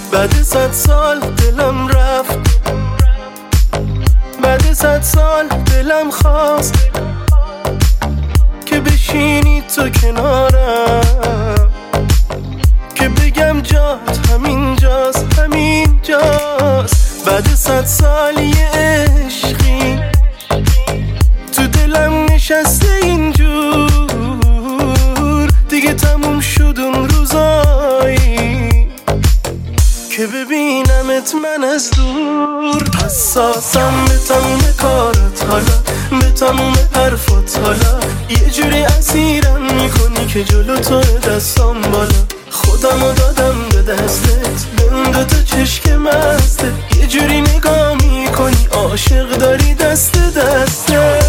بعد 100 سال دلم رفت، بعد 100 سال دلم خواست که بشینی تو کنارم، که بگم جات همین جاست، همین جاست. بعد 100 سال یه عشقی تو دلم نشسته اینجور، دیگه تموم شد اون روزایی که ببینمت من از دور. حساسم به تموم کارات حالا، به تموم حرفات حالا، یه جوری اسیرم میکنی که جلو تو دستام بالا. خودمو دادم به دستت، به اون دوتا چشک مستت، یه جوری نگاه میکنی عاشق داری دست دسته.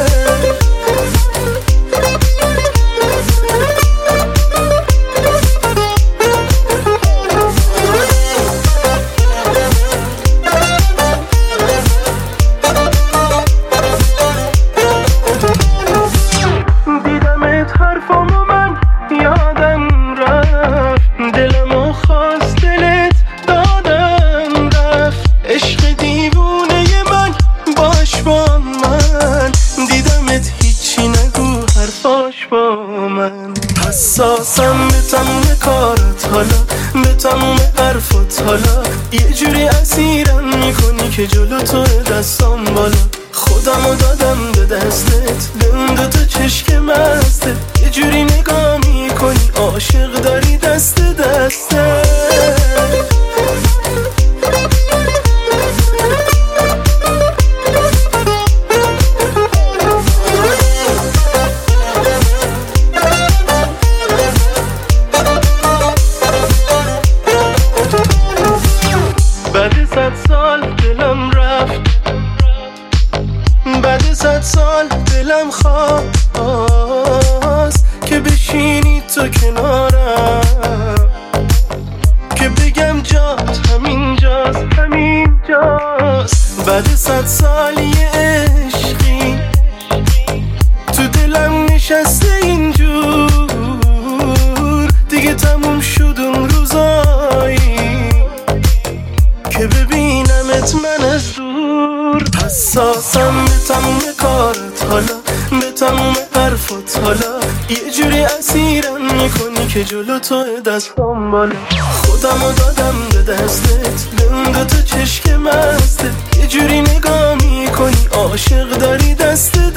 دیدمت حرفامو من یادم رفت، دلمو خواست دلت دادم رفت. عشق دیوونه من باش با من، دیدمت هیچی نگو حرفاش با من. حساسم به تموم کارات حالا، به تموم حرفات حالا، یه جوری اسیرم میکنی که جلو تو دستام بالا. خودمو دادم به دستت، به اون دوتا چشک مستت، یه جوری نگاه میکنی عاشق داری دست دسته. بعد 100 سال دلم رفت، بعد 100 سال دلم خواست که بشینی تو کنارم، که بگم جات همین جاست، همین جاست. بعد 100 سال یه عشقی تو دلم نشسته اینجور، دیگه تموم شد اون روزایی که ببینمت من از دور. حساسم به تموم کارات حالا، به تموم حرفات حالا، یه جوری اسیرم میکنی که جلو تو دستام بالا. خودمو دادم به دستت، به اون دوتا چشک مستت، یه جوری نگاه میکنی عاشق داری دست